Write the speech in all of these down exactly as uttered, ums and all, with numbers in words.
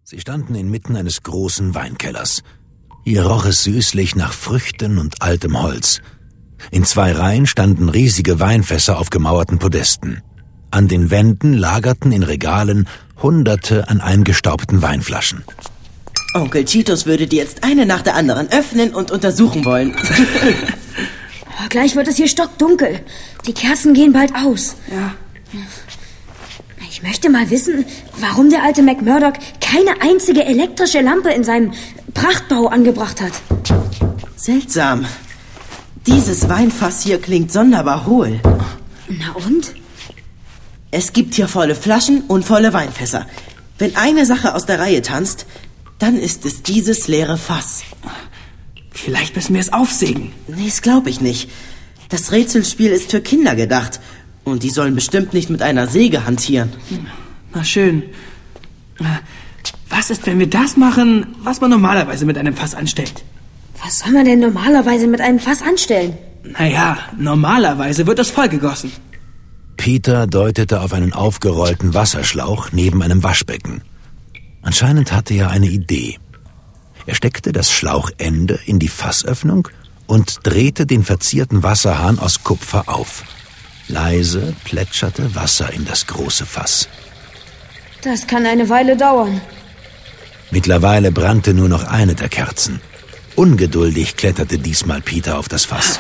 Sie standen inmitten eines großen Weinkellers. Hier roch es süßlich nach Früchten und altem Holz. In zwei Reihen standen riesige Weinfässer auf gemauerten Podesten. An den Wänden lagerten in Regalen Hunderte an eingestaubten Weinflaschen. Onkel Cheetos würde die jetzt eine nach der anderen öffnen und untersuchen wollen. Oh, gleich wird es hier stockdunkel. Die Kerzen gehen bald aus. Ja. Ich möchte mal wissen, warum der alte McMurdoch keine einzige elektrische Lampe in seinem Prachtbau angebracht hat. Seltsam. Dieses Weinfass hier klingt sonderbar hohl. Na und? Es gibt hier volle Flaschen und volle Weinfässer. Wenn eine Sache aus der Reihe tanzt, dann ist es dieses leere Fass. Vielleicht müssen wir es aufsägen. Nee, das glaube ich nicht. Das Rätselspiel ist für Kinder gedacht. Und die sollen bestimmt nicht mit einer Säge hantieren. Na schön. Was ist, wenn wir das machen, was man normalerweise mit einem Fass anstellt? Was soll man denn normalerweise mit einem Fass anstellen? Naja, normalerweise wird es vollgegossen. Peter deutete auf einen aufgerollten Wasserschlauch neben einem Waschbecken. Anscheinend hatte er eine Idee. Er steckte das Schlauchende in die Fassöffnung und drehte den verzierten Wasserhahn aus Kupfer auf. Leise plätscherte Wasser in das große Fass. Das kann eine Weile dauern. Mittlerweile brannte nur noch eine der Kerzen. Ungeduldig kletterte diesmal Peter auf das Fass.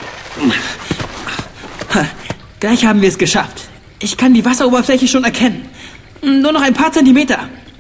Gleich haben wir es geschafft. Ich kann die Wasseroberfläche schon erkennen. Nur noch ein paar Zentimeter.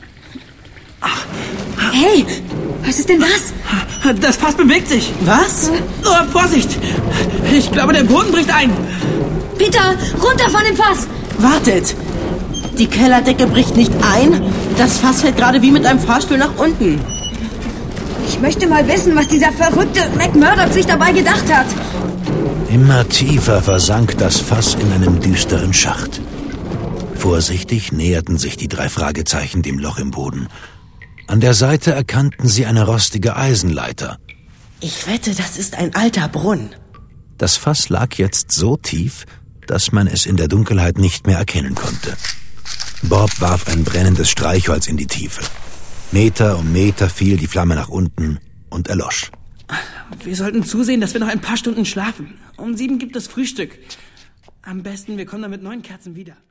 Hey, was ist denn das? Das Fass bewegt sich. Was? Oh, Vorsicht! Ich glaube, der Boden bricht ein. Peter, runter von dem Fass! Wartet! Die Kellerdecke bricht nicht ein. Das Fass fällt gerade wie mit einem Fahrstuhl nach unten. Ich möchte mal wissen, was dieser verrückte McMurdoch sich dabei gedacht hat. Immer tiefer versank das Fass in einem düsteren Schacht. Vorsichtig näherten sich die drei Fragezeichen dem Loch im Boden. An der Seite erkannten sie eine rostige Eisenleiter. Ich wette, das ist ein alter Brunnen. Das Fass lag jetzt so tief, dass man es in der Dunkelheit nicht mehr erkennen konnte. Bob warf ein brennendes Streichholz in die Tiefe. Meter um Meter fiel die Flamme nach unten und erlosch. Wir sollten zusehen, dass wir noch ein paar Stunden schlafen. Um sieben gibt es Frühstück. Am besten, wir kommen dann mit neun Kerzen wieder.